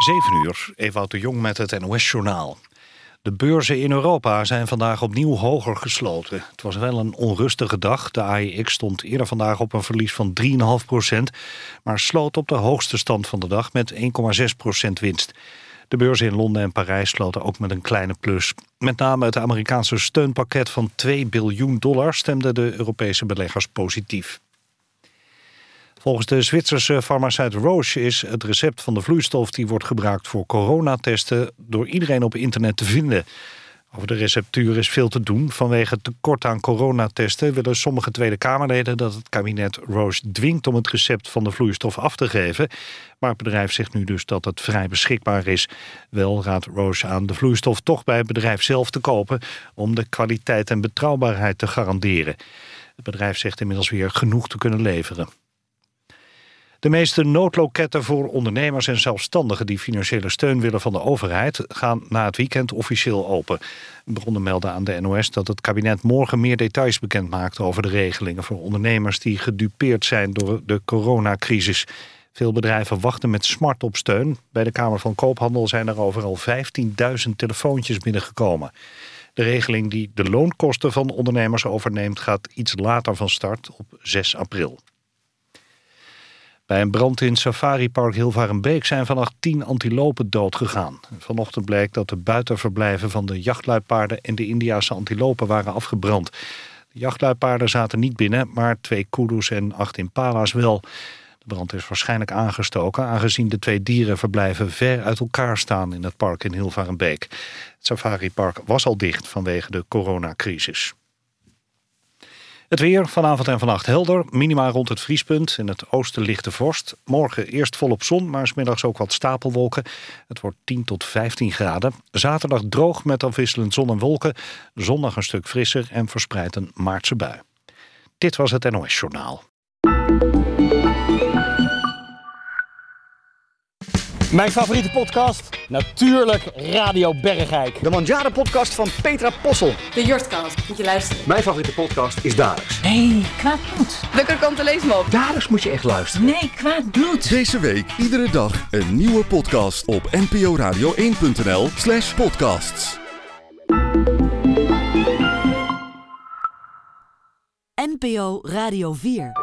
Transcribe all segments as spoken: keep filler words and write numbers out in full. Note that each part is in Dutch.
zeven uur, Ewout de Jong met het N O S-journaal. De beurzen in Europa zijn vandaag opnieuw hoger gesloten. Het was wel een onrustige dag. De A E X stond eerder vandaag op een verlies van drie komma vijf procent... maar sloot op de hoogste stand van de dag met één komma zes procent winst. De beurzen in Londen en Parijs sloten ook met een kleine plus. Met name het Amerikaanse steunpakket van twee biljoen dollar... stemden de Europese beleggers positief. Volgens de Zwitserse farmaceut Roche is het recept van de vloeistof die wordt gebruikt voor coronatesten door iedereen op internet te vinden. Over de receptuur is veel te doen. Vanwege het tekort aan coronatesten willen sommige Tweede Kamerleden dat het kabinet Roche dwingt om het recept van de vloeistof af te geven. Maar het bedrijf zegt nu dus dat het vrij beschikbaar is. Wel raadt Roche aan de vloeistof toch bij het bedrijf zelf te kopen om de kwaliteit en betrouwbaarheid te garanderen. Het bedrijf zegt inmiddels weer genoeg te kunnen leveren. De meeste noodloketten voor ondernemers en zelfstandigen die financiële steun willen van de overheid gaan na het weekend officieel open. Bronnen melden aan de N O S dat het kabinet morgen meer details bekend maakt over de regelingen voor ondernemers die gedupeerd zijn door de coronacrisis. Veel bedrijven wachten met smart op steun. Bij de Kamer van Koophandel zijn er overal vijftienduizend telefoontjes binnengekomen. De regeling die de loonkosten van ondernemers overneemt gaat iets later van start op zes april. Bij een brand in safaripark Hilvarenbeek zijn vannacht tien antilopen doodgegaan. Vanochtend bleek dat de buitenverblijven van de jachtluipaarden en de Indiase antilopen waren afgebrand. De jachtluipaarden zaten niet binnen, maar twee kudu's en acht impala's wel. De brand is waarschijnlijk aangestoken, aangezien de twee dierenverblijven ver uit elkaar staan in het park in Hilvarenbeek. Het safaripark was al dicht vanwege de coronacrisis. Het weer, vanavond en vannacht helder, minima rond het vriespunt. In het oosten lichte vorst. Morgen eerst volop zon, maar 's middags ook wat stapelwolken. Het wordt tien tot vijftien graden. Zaterdag droog met afwisselend zon en wolken. Zondag een stuk frisser en verspreid een maartse bui. Dit was het N O S-journaal. Mijn favoriete podcast? Natuurlijk Radio Bergijk. De Mandjaren-podcast van Petra Possel. De Jortkast, moet je luisteren. Mijn favoriete podcast is Daders. Nee, Kwaad Bloed. De Krokante Leesmop. Daders moet je echt luisteren. Nee, Kwaad Bloed. Deze week iedere dag een nieuwe podcast op n p o radio één punt n l slash podcasts. N P O Radio vier.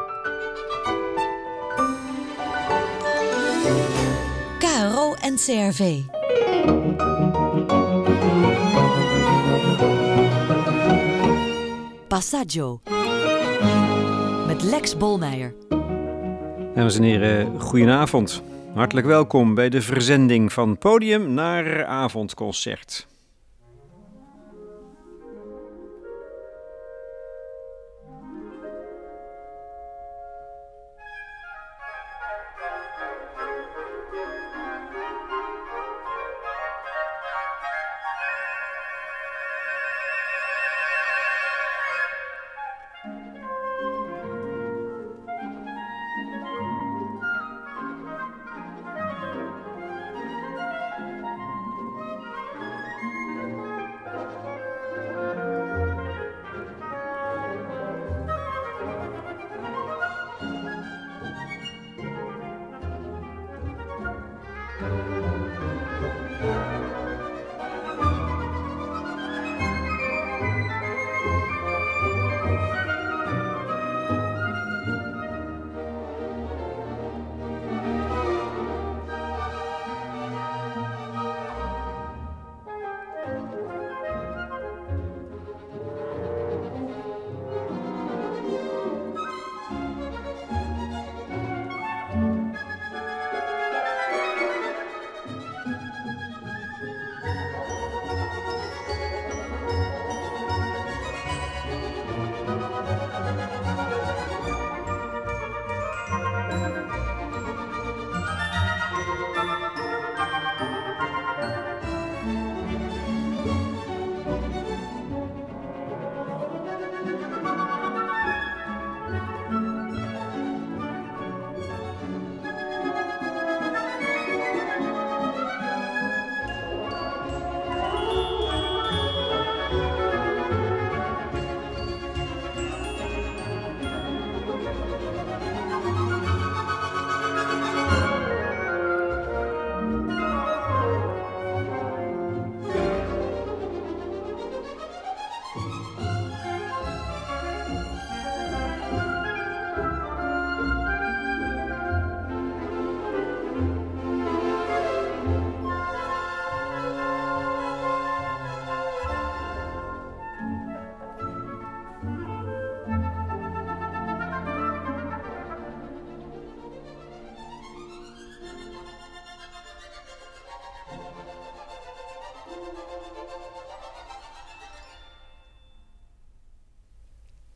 K R O en C R V. Passaggio. Met Lex Bolmeijer. Dames en heren, goedenavond. Hartelijk welkom bij de verzending van podium naar avondconcert.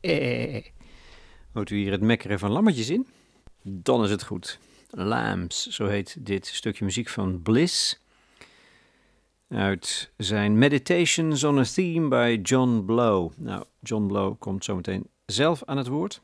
Eh. Hoort u hier het mekkeren van lammetjes in? Dan is het goed. Lambs, zo heet dit stukje muziek van Bliss. Uit zijn Meditations on a Theme by John Blow. Nou, John Blow komt zometeen zelf aan het woord.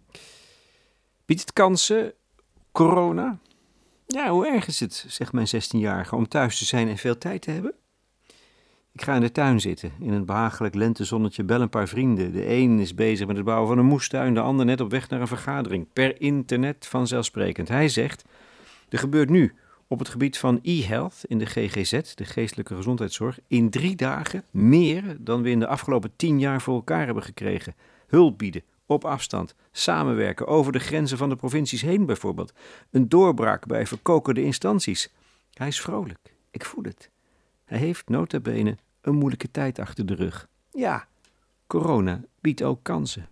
Biedt het kansen, corona? Ja, hoe erg is het, zegt mijn zestienjarige, om thuis te zijn en veel tijd te hebben? Ik ga in de tuin zitten, in een behagelijk lentezonnetje, bel een paar vrienden. De een is bezig met het bouwen van een moestuin, de ander net op weg naar een vergadering. Per internet vanzelfsprekend. Hij zegt, er gebeurt nu op het gebied van e-health in de G G Z, de geestelijke gezondheidszorg, in drie dagen meer dan we in de afgelopen tien jaar voor elkaar hebben gekregen. Hulp bieden, op afstand, samenwerken over de grenzen van de provincies heen bijvoorbeeld. Een doorbraak bij verkokerde instanties. Hij is vrolijk, ik voel het. Hij heeft nota bene een moeilijke tijd achter de rug. Ja, corona biedt ook kansen.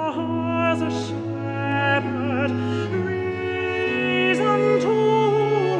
Reason to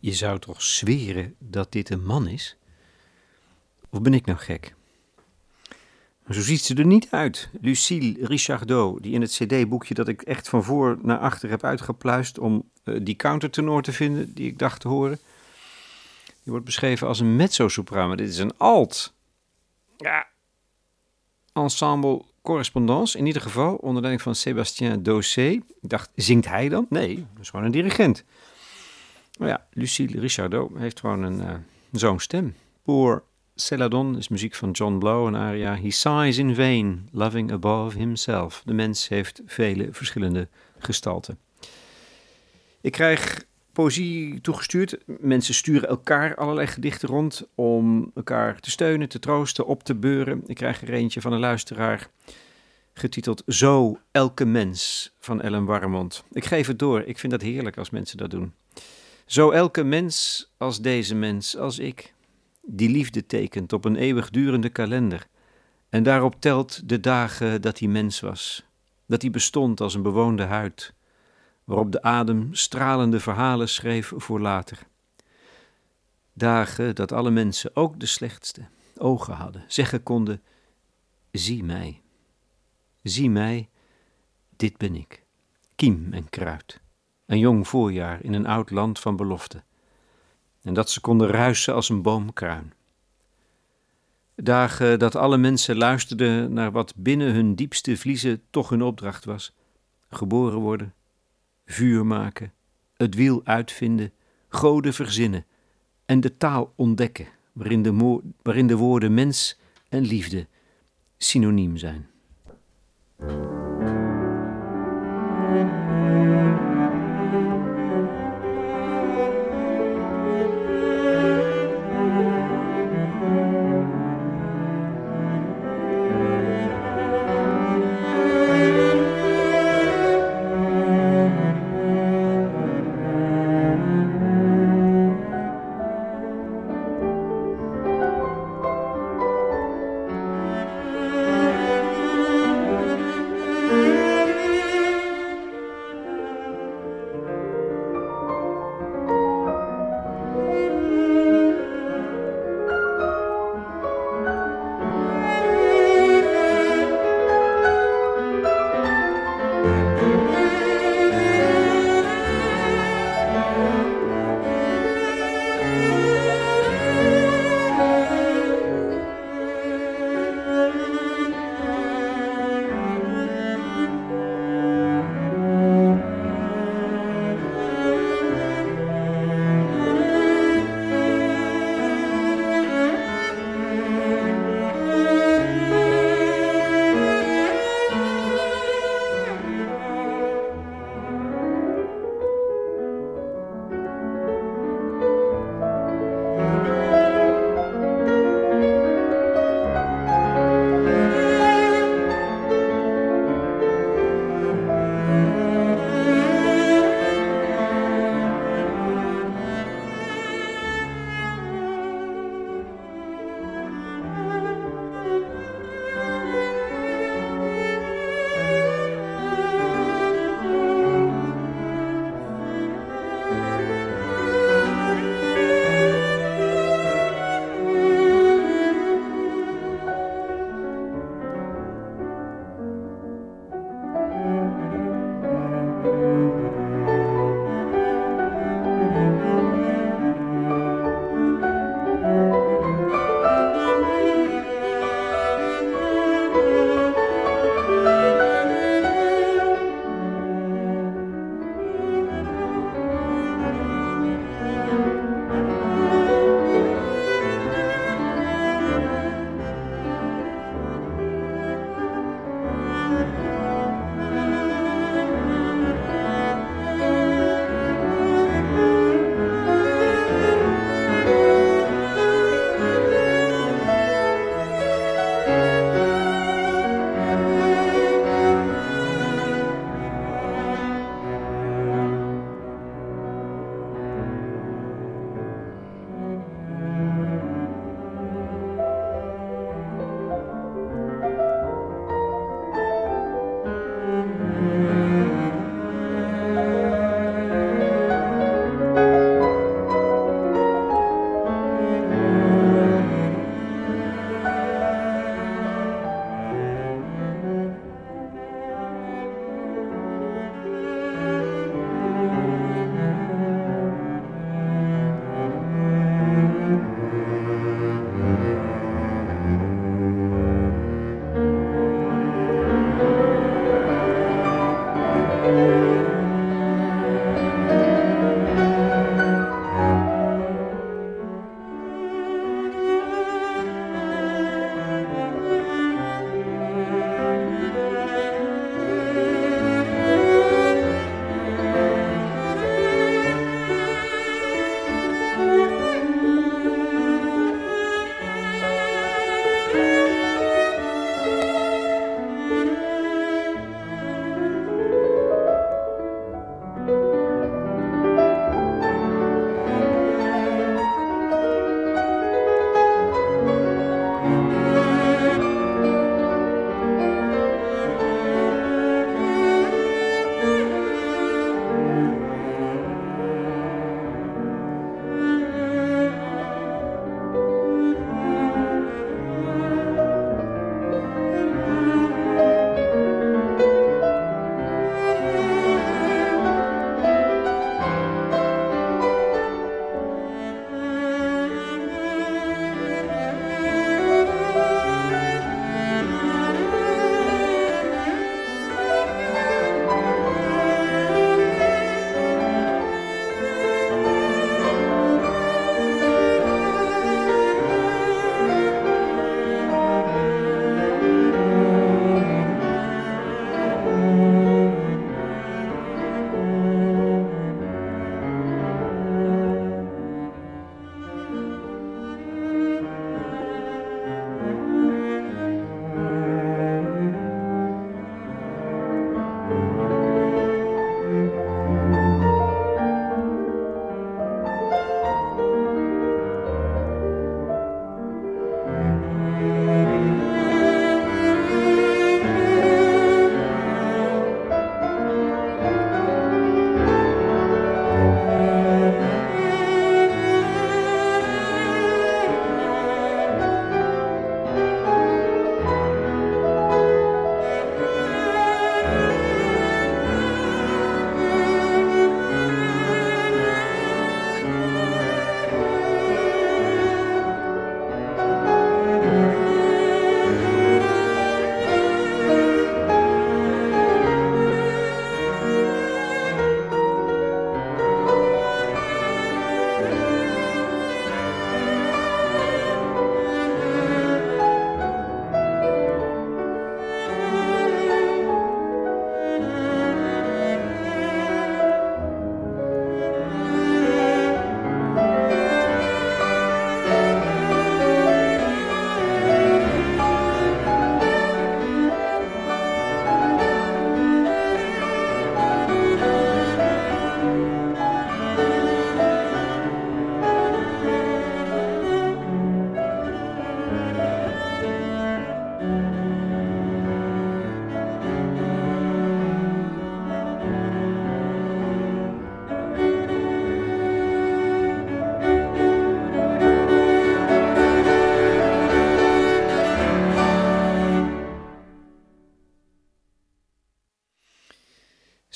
Je zou toch zweren dat dit een man is? Of ben ik nou gek? Zo ziet ze er niet uit. Lucille Richardot, die in het cd-boekje dat ik echt van voor naar achter heb uitgepluist om uh, die countertenor te vinden die ik dacht te horen. Die wordt beschreven als een mezzo-sopraan, maar dit is een alt. Ja. Ensemble Correspondance, in ieder geval, onder leiding van Sébastien Dossé. Ik dacht, zingt hij dan? Nee, dat is gewoon een dirigent. Maar ja, Lucille Richardot heeft gewoon een uh, zo'n stem. Pour Celadon is muziek van John Blow, een aria. He sighs in vain, loving above himself. De mens heeft vele verschillende gestalten. Ik krijg poëzie toegestuurd. Mensen sturen elkaar allerlei gedichten rond om elkaar te steunen, te troosten, op te beuren. Ik krijg er eentje van een luisteraar getiteld Zo elke mens van Ellen Warmond. Ik geef het door. Ik vind dat heerlijk als mensen dat doen. Zo elke mens als deze mens, als ik, die liefde tekent op een eeuwigdurende kalender en daarop telt de dagen dat hij mens was, dat hij bestond als een bewoonde huid, waarop de adem stralende verhalen schreef voor later. Dagen dat alle mensen, ook de slechtste, ogen hadden, zeggen konden, zie mij, zie mij, dit ben ik, kiem en kruid, een jong voorjaar in een oud land van belofte. En dat ze konden ruisen als een boomkruin. Dagen dat alle mensen luisterden naar wat binnen hun diepste vliezen toch hun opdracht was. Geboren worden, vuur maken, het wiel uitvinden, goden verzinnen en de taal ontdekken waarin de, mo- waarin de woorden mens en liefde synoniem zijn.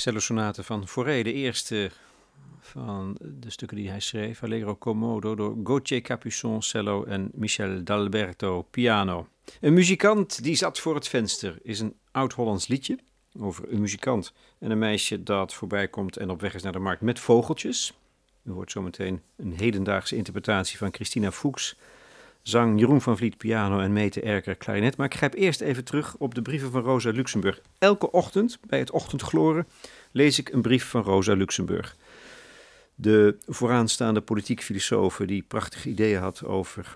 cellosonate van Fauré, de eerste van de stukken die hij schreef. Allegro Commodo door Gauthier Capuçon, cello en Michel d'Alberto, piano. Een muzikant die zat voor het venster is een oud-Hollands liedje over een muzikant en een meisje dat voorbij komt en op weg is naar de markt met vogeltjes. U hoort zometeen een hedendaagse interpretatie van Christina Fuchs, zang Jeroen van Vliet, piano en Mete Erker, klarinet. Maar ik grijp eerst even terug op de brieven van Rosa Luxemburg. Elke ochtend bij het ochtendgloren lees ik een brief van Rosa Luxemburg. De vooraanstaande politiek filosofe die prachtige ideeën had over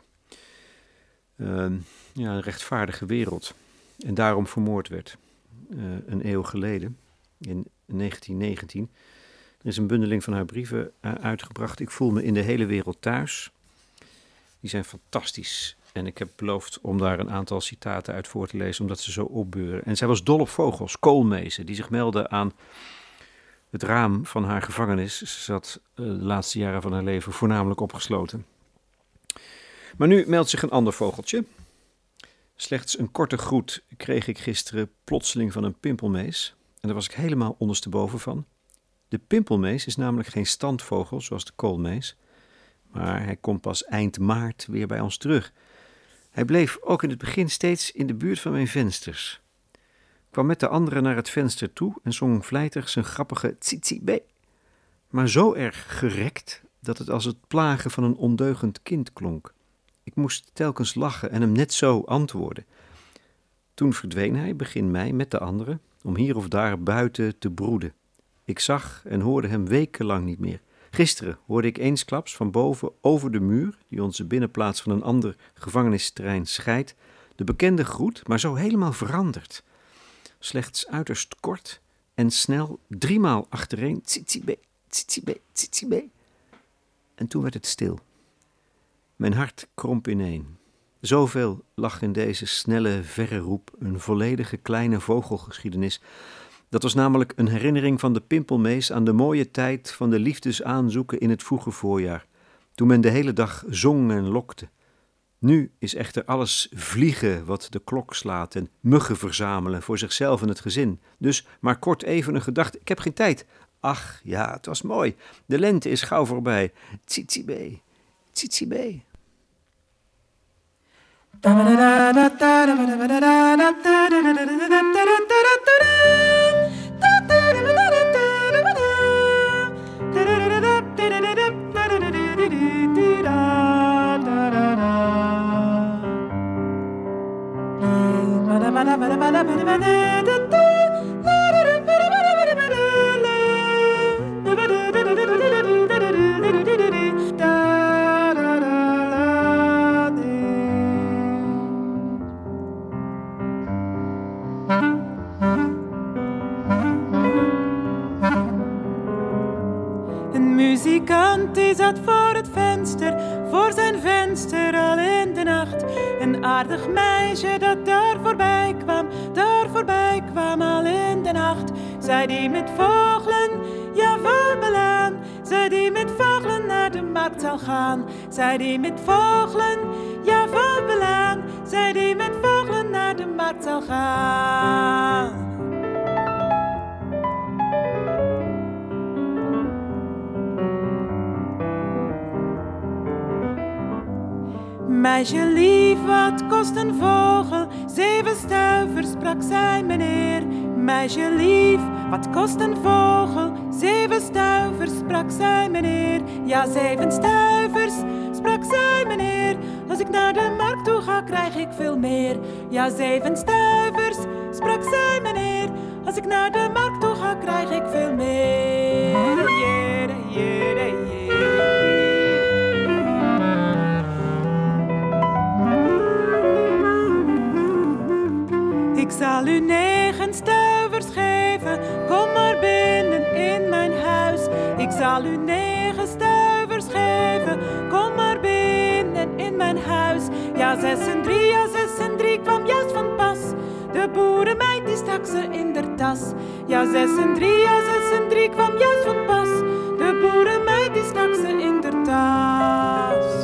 uh, ja, een rechtvaardige wereld. En daarom vermoord werd, uh, een eeuw geleden, in negentien negentien. Er is een bundeling van haar brieven uh, uitgebracht. Ik voel me in de hele wereld thuis. Die zijn fantastisch. En ik heb beloofd om daar een aantal citaten uit voor te lezen, omdat ze zo opbeuren. En zij was dol op vogels, koolmezen, die zich melden aan het raam van haar gevangenis. Ze zat uh, de laatste jaren van haar leven voornamelijk opgesloten. Maar nu meldt zich een ander vogeltje. Slechts een korte groet kreeg ik gisteren plotseling van een pimpelmees. En daar was ik helemaal ondersteboven van. De pimpelmees is namelijk geen standvogel zoals de koolmees. Maar hij komt pas eind maart weer bij ons terug. Hij bleef ook in het begin steeds in de buurt van mijn vensters. Kwam met de anderen naar het venster toe en zong vlijtig zijn grappige tsitsibé. Maar zo erg gerekt dat het als het plagen van een ondeugend kind klonk. Ik moest telkens lachen en hem net zo antwoorden. Toen verdween hij begin mei met de anderen om hier of daar buiten te broeden. Ik zag en hoorde hem wekenlang niet meer. Gisteren hoorde ik eensklaps van boven over de muur, die onze binnenplaats van een ander gevangenisterrein scheidt, de bekende groet, maar zo helemaal veranderd. Slechts uiterst kort en snel, driemaal achtereen, tsitsibé, tsitsibé, tsitsibé. En toen werd het stil. Mijn hart kromp ineen. Zoveel lag in deze snelle, verre roep, een volledige kleine vogelgeschiedenis. Dat was namelijk een herinnering van de pimpelmees aan de mooie tijd van de liefdesaanzoeken in het vroege voorjaar, toen men de hele dag zong en lokte. Nu is echter alles vliegen wat de klok slaat en muggen verzamelen voor zichzelf en het gezin. Dus maar kort even een gedachte, ik heb geen tijd. Ach ja, het was mooi. De lente is gauw voorbij. Tsitsibé, tsitsibé. Een muzikant die zat voor het venster, voor zijn venster al in de nacht. Een aardig meisje dat daar voorbij kwam, daar voorbij kwam al in de nacht. Zij die met vogelen, ja vol belaan, zij die met vogelen naar de markt zal gaan. Zij die met vogelen, ja vol belaan, zij die met vogelen naar de markt zal gaan. Meisje lief, wat kost een vogel? Zeven stuivers, sprak zij meneer. Meisje lief, wat kost een vogel? Zeven stuivers, sprak zij meneer. Ja, zeven stuivers, sprak zij meneer. Als ik naar de markt toe ga, krijg ik veel meer. Ja, zeven stuivers, sprak zij meneer. Als ik naar de markt toe ga, krijg ik veel meer. Yeah, yeah, yeah. Ik zal u negen stuivers geven, kom maar binnen in mijn huis. Ik zal u negen stuivers geven, kom maar binnen in mijn huis. Ja, zes en drie, ja, zes en drie kwam juist van pas. De boerenmeid die stak ze in de tas. Ja, zes en drie, ja, zes en drie kwam juist van pas. De boerenmeid die stak ze in de tas.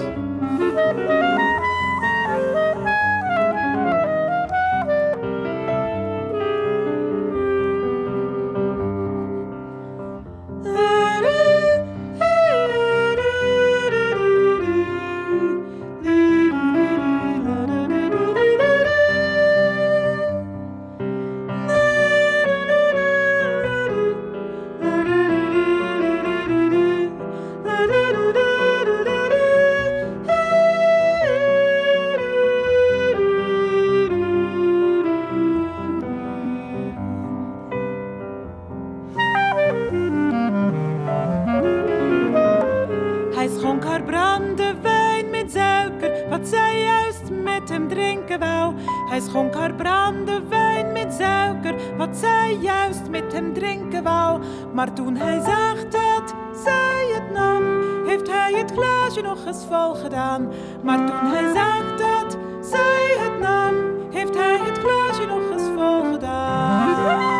met hem drinken wou. Hij schonk haar brandewijn met suiker, wat zij juist met hem drinken wou. Maar toen hij zag dat zij het nam, heeft hij het glaasje nog eens vol gedaan. Maar toen hij zag dat zij het nam, heeft hij het glaasje nog eens vol gedaan.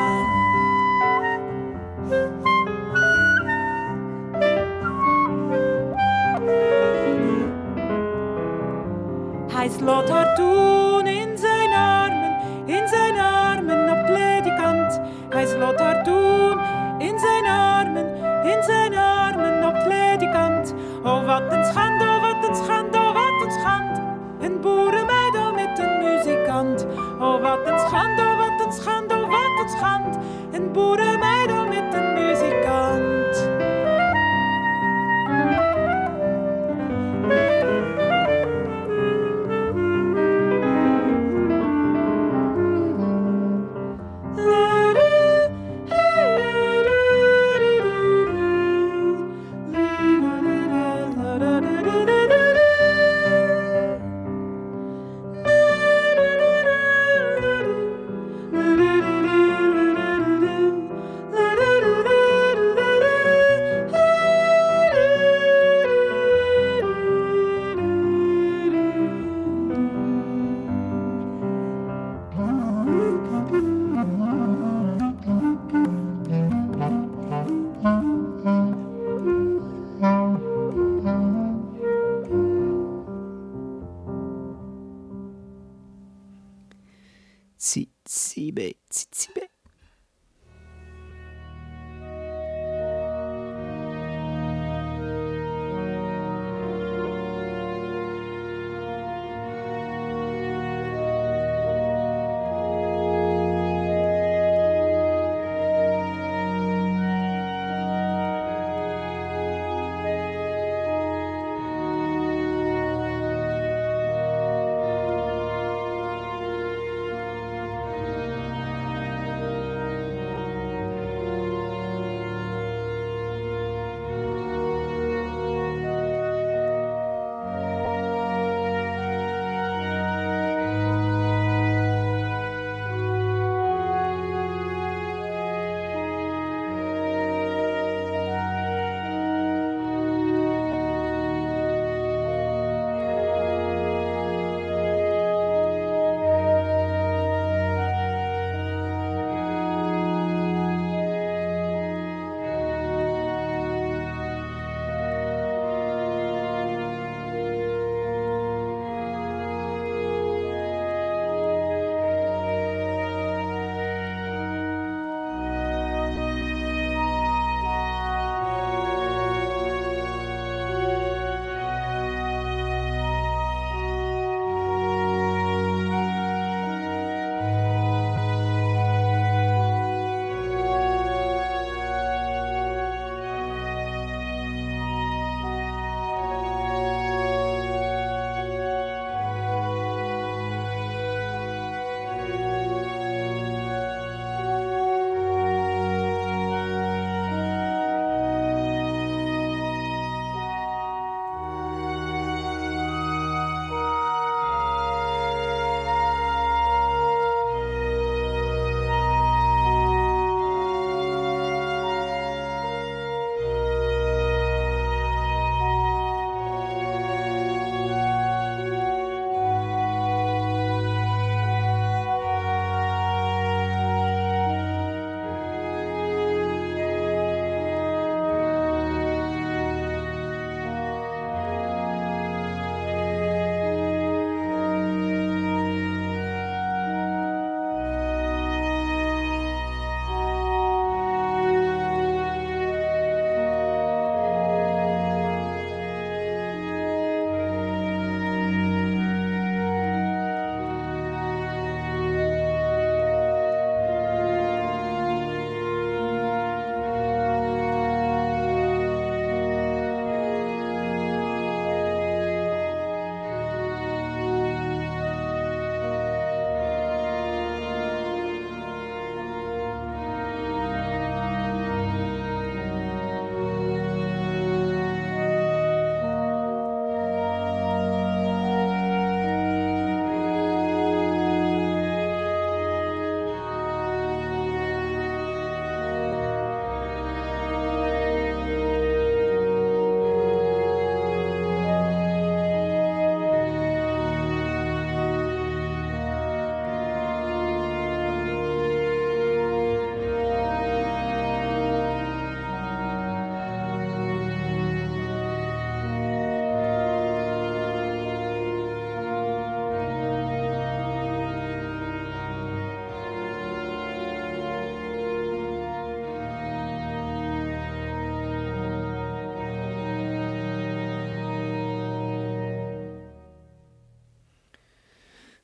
Hij sloot haar toen in zijn armen, in zijn armen op het ledikant. Hij sloot haar toen in zijn armen, in zijn armen op het ledikant. Oh wat een schande, oh wat een schande, oh wat een schande. Een boerenmeid al met een muzikant. Oh wat een schande, oh wat een schande, oh wat een schande. Een boerenmeid al met een muzikant. Tsitsibe, tsitsibe.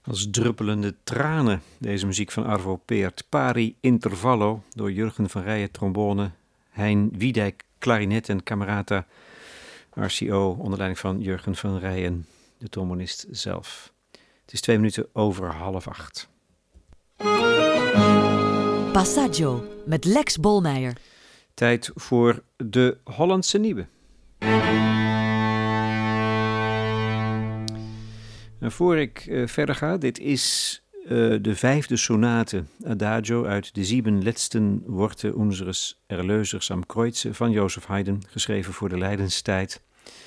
Als druppelende tranen, deze muziek van Arvo Pärt. Pari Intervallo, door Jurgen van Rijen trombone, Hein Wiedijk klarinet en Camerata R C O onder leiding van Jurgen van Rijen, de trombonist zelf. Het is twee minuten over half acht. Passaggio met Lex Bolmeijer. Tijd voor de Hollandse Nieuwe. Nou, voor ik uh, verder ga, dit is uh, de vijfde sonate Adagio uit de Sieben letzten Worte unseres Erlösers am Kreuze van Joseph Haydn, geschreven voor de Lijdenstijd.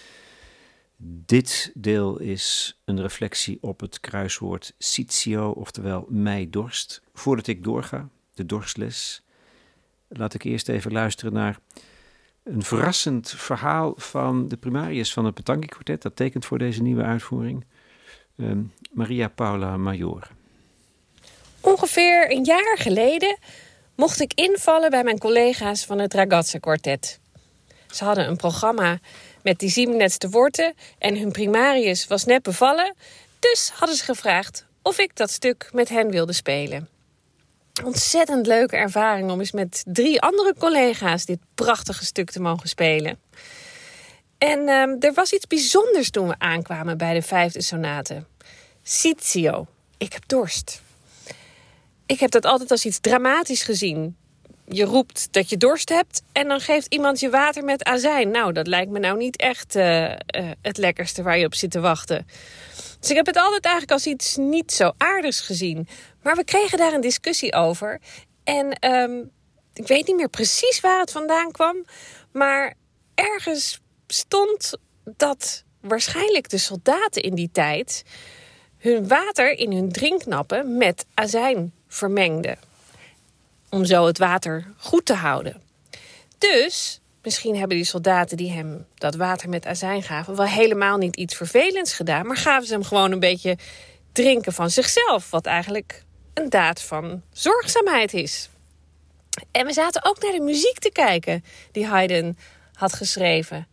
Dit deel is een reflectie op het kruiswoord citio, oftewel mij dorst. Voordat ik doorga, de dorstles, laat ik eerst even luisteren naar een verrassend verhaal van de primarius van het Petanque Quartet. Dat tekent voor deze nieuwe uitvoering. Um, Maria Paula Major. Ongeveer een jaar geleden mocht ik invallen bij mijn collega's van het Ragazza Quartet. Ze hadden een programma met die Sieben letzte Worte en hun primarius was net bevallen, dus hadden ze gevraagd of ik dat stuk met hen wilde spelen. Ontzettend leuke ervaring om eens met drie andere collega's dit prachtige stuk te mogen spelen. En um, er was iets bijzonders toen we aankwamen bij de vijfde sonate. Citio, ik heb dorst. Ik heb dat altijd als iets dramatisch gezien. Je roept dat je dorst hebt en dan geeft iemand je water met azijn. Nou, dat lijkt me nou niet echt uh, uh, het lekkerste waar je op zit te wachten. Dus ik heb het altijd eigenlijk als iets niet zo aardigs gezien. Maar we kregen daar een discussie over. En um, ik weet niet meer precies waar het vandaan kwam. Maar ergens stond dat waarschijnlijk de soldaten in die tijd hun water in hun drinknappen met azijn vermengden. Om zo het water goed te houden. Dus misschien hebben die soldaten die hem dat water met azijn gaven wel helemaal niet iets vervelends gedaan, maar gaven ze hem gewoon een beetje drinken van zichzelf, wat eigenlijk een daad van zorgzaamheid is. En we zaten ook naar de muziek te kijken die Haydn had geschreven.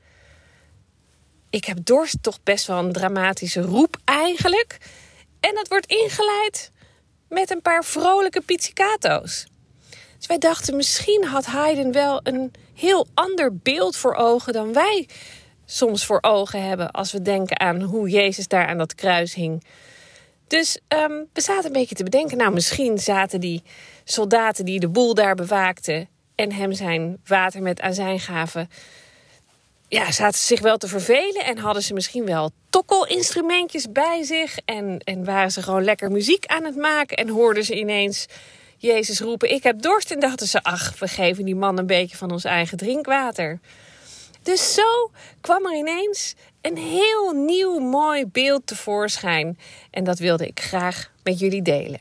Ik heb dorst, toch best wel een dramatische roep eigenlijk. En dat wordt ingeleid met een paar vrolijke pizzicato's. Dus wij dachten, misschien had Haydn wel een heel ander beeld voor ogen dan wij soms voor ogen hebben als we denken aan hoe Jezus daar aan dat kruis hing. Dus um, we zaten een beetje te bedenken, nou misschien zaten die soldaten die de boel daar bewaakten en hem zijn water met azijn gaven, ja, zaten ze zich wel te vervelen en hadden ze misschien wel tokkelinstrumentjes bij zich en, en waren ze gewoon lekker muziek aan het maken en hoorden ze ineens Jezus roepen, ik heb dorst, en dachten ze, ach, we geven die man een beetje van ons eigen drinkwater. Dus zo kwam er ineens een heel nieuw mooi beeld tevoorschijn. En dat wilde ik graag met jullie delen.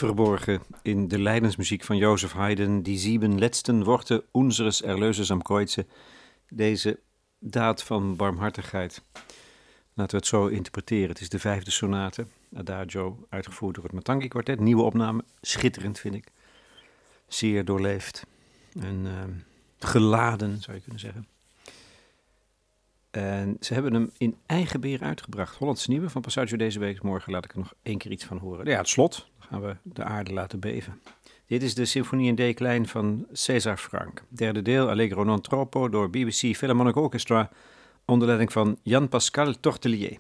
verborgen in de lijdensmuziek van Joseph Haydn, die sieben letzten Worte unseres Erlösers am Kreuze. Deze daad van barmhartigheid. Laten we het zo interpreteren. Het is de vijfde sonate, Adagio, uitgevoerd door het Matangi Kwartet. Nieuwe opname, schitterend vind ik. Zeer doorleefd en uh, geladen, zou je kunnen zeggen. En ze hebben hem in eigen beer uitgebracht. Hollandse Nieuwe van Passaggio deze week. Morgen laat ik er nog één keer iets van horen. Ja, het slot. Dan gaan we de aarde laten beven. Dit is de symfonie in D klein van César Franck. Derde deel, Allegro non troppo, door B B C Philharmonic Orchestra, onder leiding van Jan-Pascal Tortelier.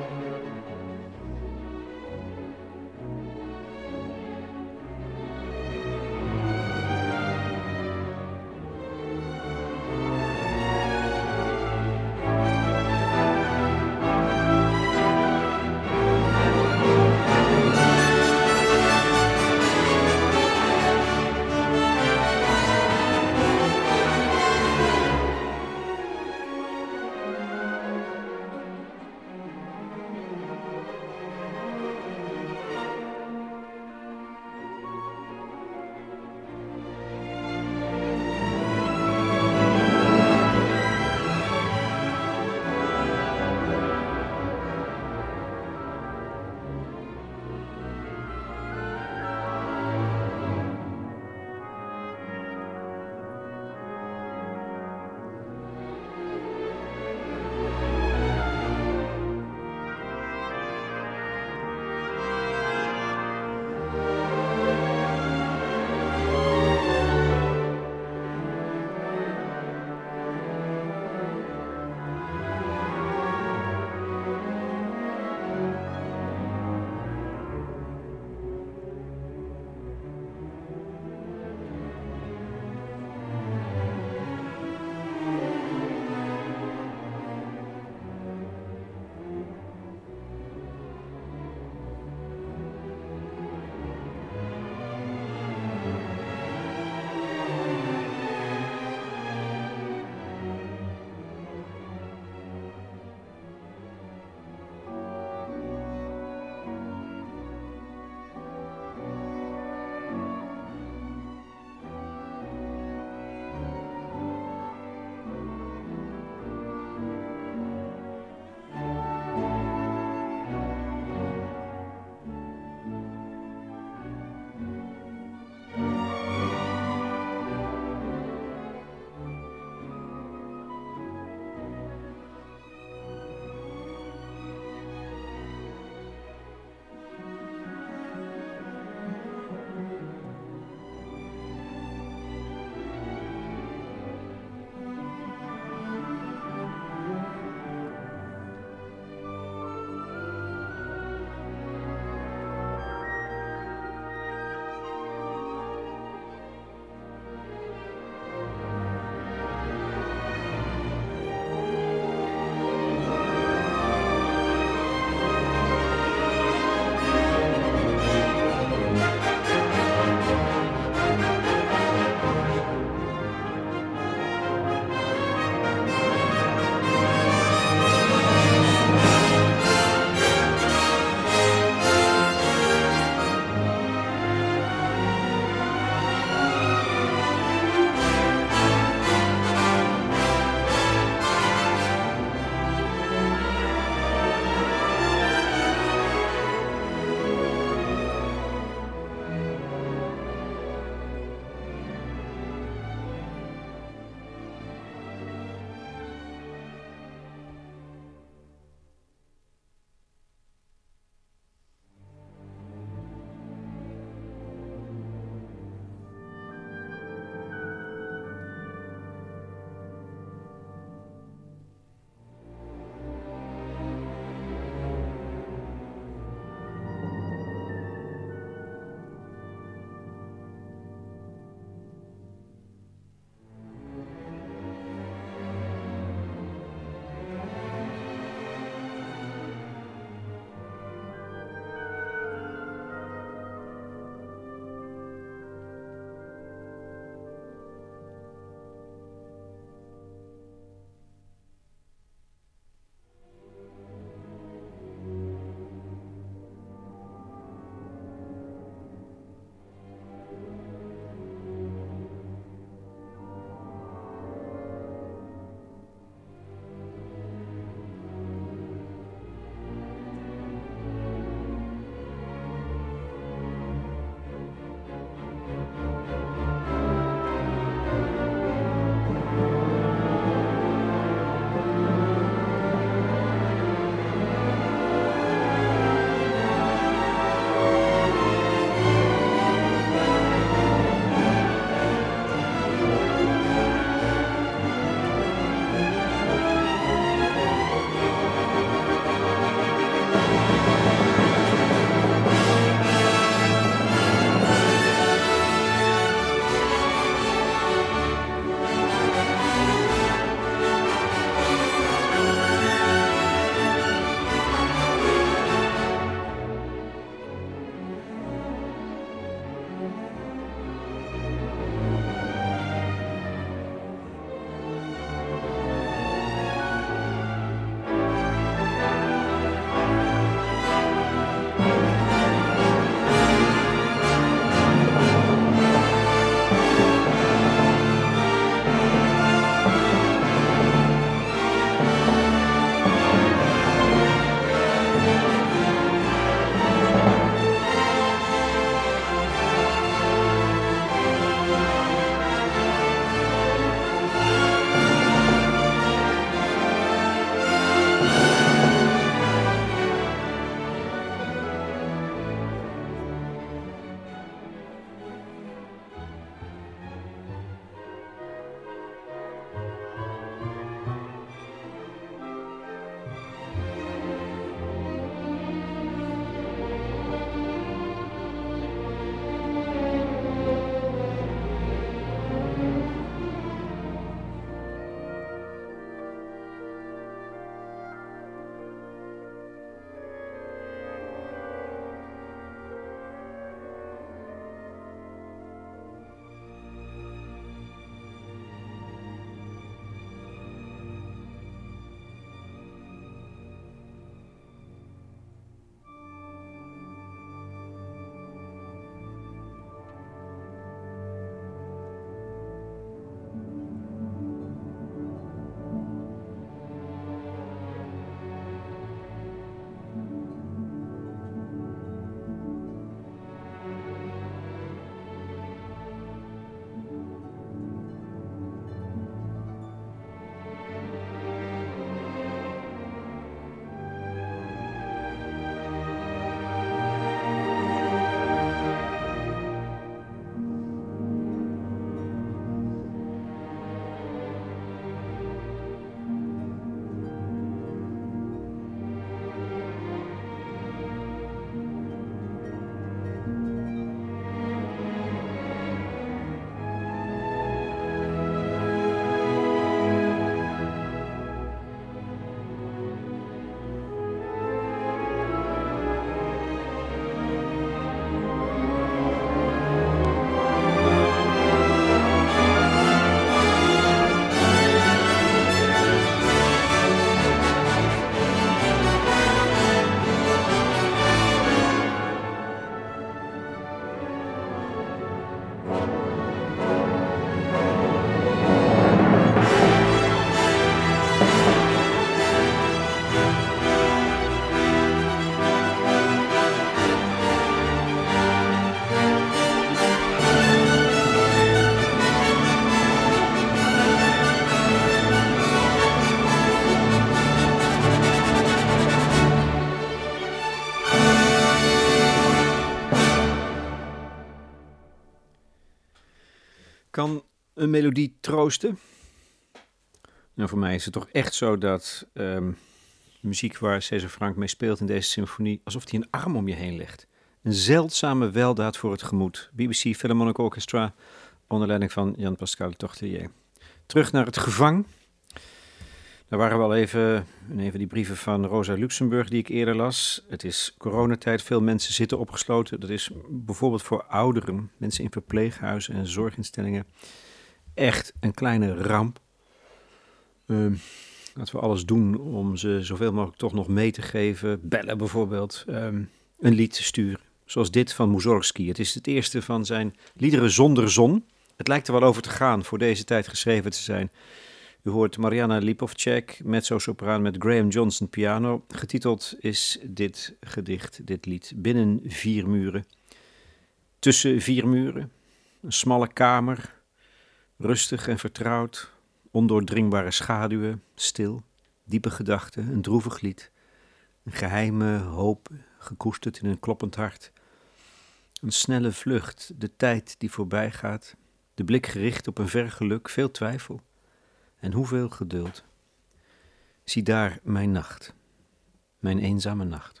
Kan een melodie troosten? Nou, voor mij is het toch echt zo dat um, de muziek waar César Franck mee speelt in deze symfonie, alsof hij een arm om je heen legt. Een zeldzame weldaad voor het gemoed. B B C Philharmonic Orchestra onder leiding van Jean-Pascal Tortelier. Terug naar het gevang. Daar waren we al even in een van die brieven van Rosa Luxemburg die ik eerder las. Het is coronatijd, veel mensen zitten opgesloten. Dat is bijvoorbeeld voor ouderen, mensen in verpleeghuizen en zorginstellingen echt een kleine ramp. Uh, laten we alles doen om ze zoveel mogelijk toch nog mee te geven. Bellen bijvoorbeeld, um, een lied te sturen. Zoals dit van Mussorgsky. Het is het eerste van zijn liederen zonder zon. Het lijkt er wel over te gaan voor deze tijd geschreven te zijn. U hoort Mariana Lipovcek, mezzo-sopraan met Graham Johnson piano. Getiteld is dit gedicht, dit lied, Binnen vier muren. Tussen vier muren, een smalle kamer, rustig en vertrouwd, ondoordringbare schaduwen, stil, diepe gedachten, een droevig lied. Een geheime hoop, gekoesterd in een kloppend hart. Een snelle vlucht, de tijd die voorbij gaat, de blik gericht op een ver geluk, veel twijfel. En hoeveel geduld. Zie daar mijn nacht, mijn eenzame nacht.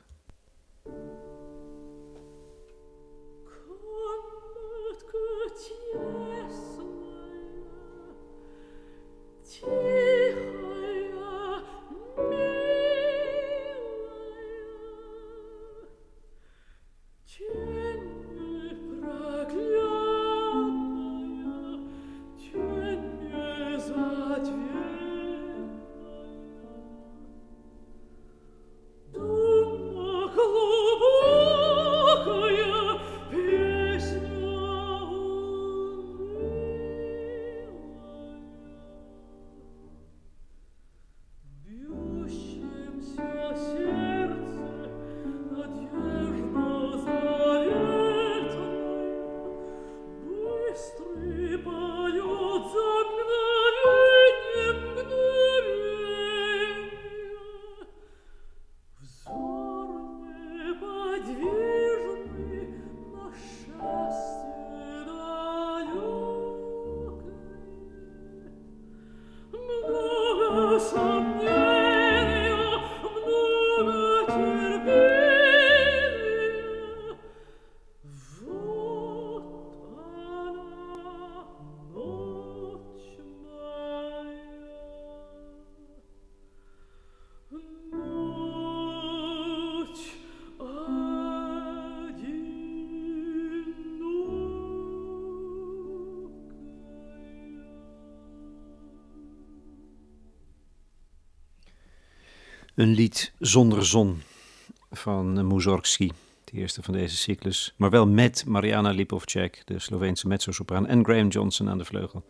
Een lied zonder zon van Mussorgsky, de eerste van deze cyclus. Maar wel met Mariana Lipovcek, de Sloveense mezzo-sopraan, en Graham Johnson aan de vleugel.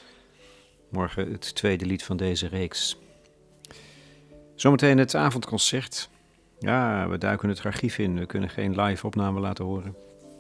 Morgen het tweede lied van deze reeks. Zometeen het avondconcert. Ja, we duiken het archief in. We kunnen geen live opname laten horen.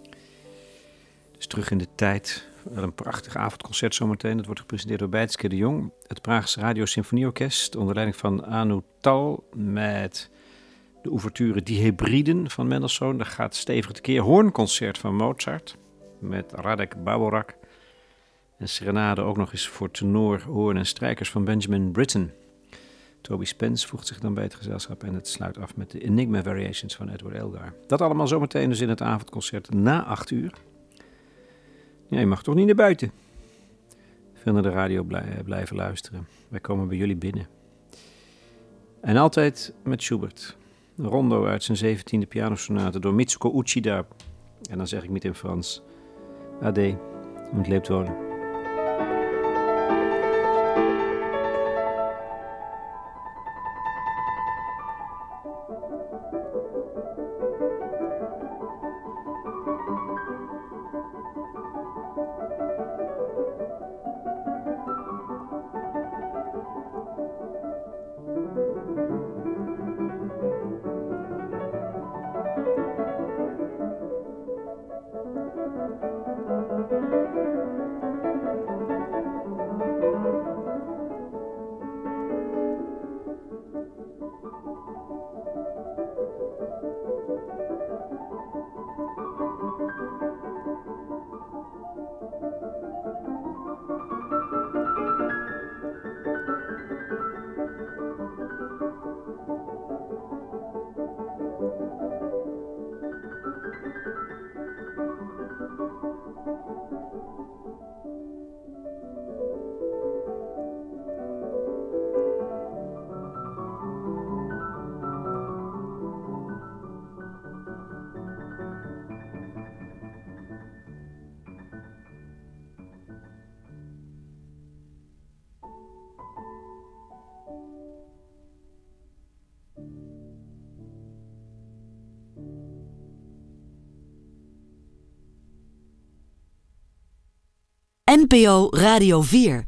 Dus terug in de tijd. Wel een prachtig avondconcert zometeen. Dat wordt gepresenteerd door Bijtske de Jong. Het Praagse Radio Symfonieorkest onder leiding van Anu Tal met de ouverture Die Hebriden van Mendelssohn. Daar gaat stevig tekeer. Hoornconcert van Mozart met Radek Bavorak. En serenade ook nog eens voor tenor, hoorn en strijkers van Benjamin Britten. Toby Spence voegt zich dan bij het gezelschap en het sluit af met de Enigma Variations van Edward Elgar. Dat allemaal zometeen dus in het avondconcert na acht uur. Ja, je mag toch niet naar buiten. Veel naar de radio blij, blijven luisteren. Wij komen bij jullie binnen. En altijd met Schubert. Een rondo uit zijn zeventiende pianosonate door Mitsuko Uchida. En dan zeg ik niet in Frans. Ade, und lebt wohl. N P O Radio vier.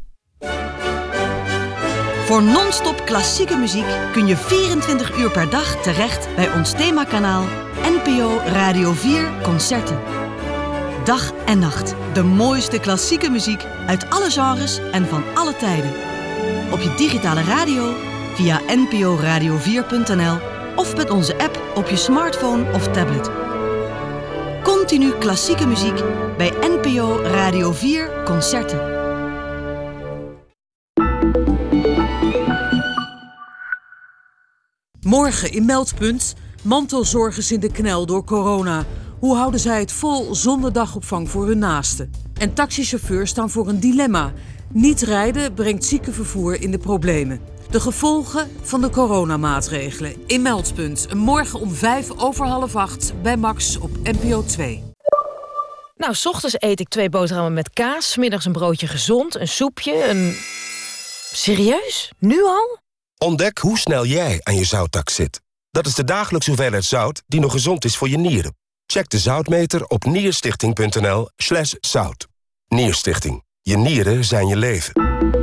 Voor non-stop klassieke muziek kun je vierentwintig uur per dag terecht bij ons themakanaal N P O Radio vier Concerten. Dag en nacht, de mooiste klassieke muziek uit alle genres en van alle tijden. Op je digitale radio, via n p o radio vier punt n l of met onze app op je smartphone of tablet. Continu klassieke muziek bij N P O Radio vier Concerten. Morgen in Meldpunt. Mantelzorgers in de knel door corona. Hoe houden zij het vol zonder dagopvang voor hun naasten? En taxichauffeurs staan voor een dilemma. Niet rijden brengt ziekenvervoer in de problemen. De gevolgen van de coronamaatregelen in Meldpunt. Morgen om vijf over half acht bij Max op N P O twee. Nou, 's ochtends eet ik twee boterhammen met kaas. 's Middags een broodje gezond, een soepje, een... Serieus? Nu al? Ontdek hoe snel jij aan je zouttax zit. Dat is de dagelijkse hoeveelheid zout die nog gezond is voor je nieren. Check de zoutmeter op nierstichting punt n l slash zout. Nierstichting. Je nieren zijn je leven.